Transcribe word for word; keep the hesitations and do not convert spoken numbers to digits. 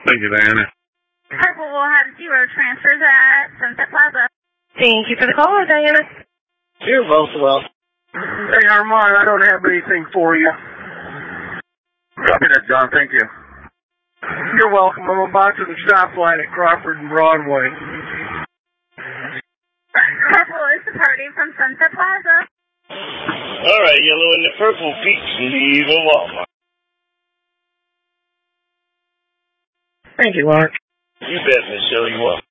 Thank you, Diana. Purple will have zero transfers at Sunset Plaza. Thank you for the call, Diana. You're most welcome. Hey, Armand, I don't have anything for you. Copy that, John. Thank you. You're welcome. I'm about to the stoplight at Crawford and Broadway. Purple is departing from Sunset Plaza. All right, yellow and the purple peaks leaving Walmart. Thank you, Mark. You bet, Michelle, you welcome.